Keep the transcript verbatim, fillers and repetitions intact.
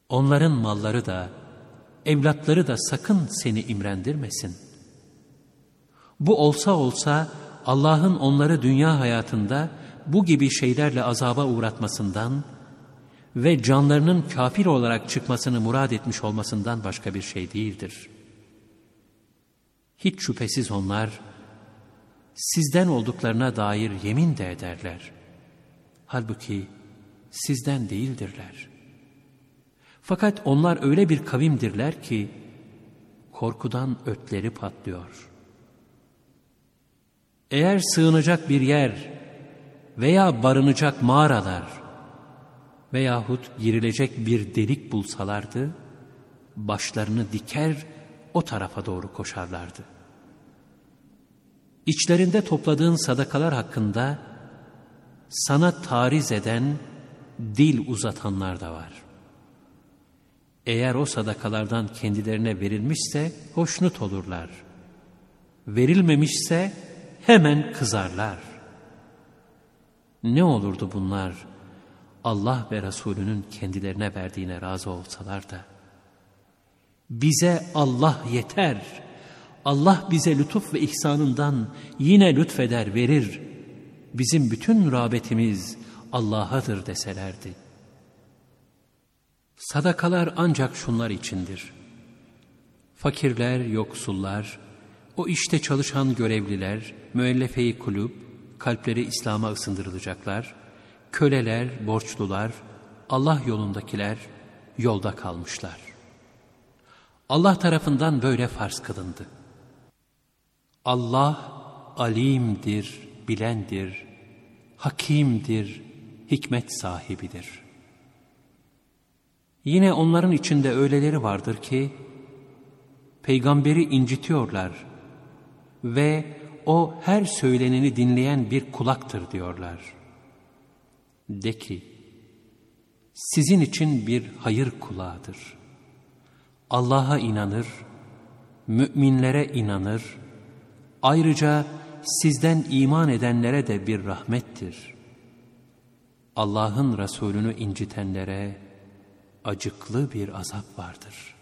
Onların malları da, evlatları da sakın seni imrendirmesin. Bu olsa olsa Allah'ın onları dünya hayatında bu gibi şeylerle azaba uğratmasından ve canlarının kafir olarak çıkmasını murad etmiş olmasından başka bir şey değildir. Hiç şüphesiz onlar sizden olduklarına dair yemin de ederler. Halbuki sizden değildirler. Fakat onlar öyle bir kavimdirler ki korkudan ötleri patlıyor. Eğer sığınacak bir yer veya barınacak mağaralar veyahut girilecek bir delik bulsalardı, başlarını diker o tarafa doğru koşarlardı. İçlerinde topladığın sadakalar hakkında sana tariz eden, dil uzatanlar da var. Eğer o sadakalardan kendilerine verilmişse hoşnut olurlar. Verilmemişse hemen kızarlar. Ne olurdu bunlar Allah ve Resulünün kendilerine verdiğine razı olsalar da? Bize Allah yeter. Allah bize lütuf ve ihsanından yine lütfeder verir. Bizim bütün rağbetimiz Allah'adır deselerdi. Sadakalar ancak şunlar içindir. Fakirler, yoksullar, o işte çalışan görevliler, müellefe-i kulüp, kalpleri İslam'a ısındırılacaklar, köleler, borçlular, Allah yolundakiler yolda kalmışlar. Allah tarafından böyle farz kılındı. Allah alimdir, bilendir, hakimdir, hikmet sahibidir. Yine onların içinde öyleleri vardır ki, peygamberi incitiyorlar ve o her söyleneni dinleyen bir kulaktır diyorlar. De ki, sizin için bir hayır kulağıdır. Allah'a inanır, müminlere inanır, ayrıca sizden iman edenlere de bir rahmettir. Allah'ın Resulünü incitenlere acıklı bir azap vardır.